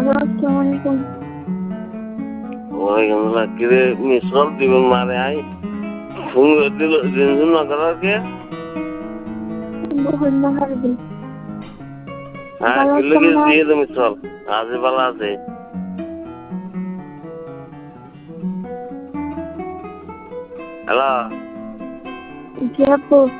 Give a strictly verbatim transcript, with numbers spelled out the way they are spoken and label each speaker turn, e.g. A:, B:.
A: আসসালামু আলাইকুম।
B: ওয়ালাইকুম আসসালাম। কিরে মিশ্রল দিবেন মারে আই ফোন দিল জিনজুন না করার কে?
A: বহুত মাহারবি।
B: হ্যাঁ কিলো কি দিয়ে দে মিশ্রল আজ ভালো আছে। হ্যালো
A: জি আপু।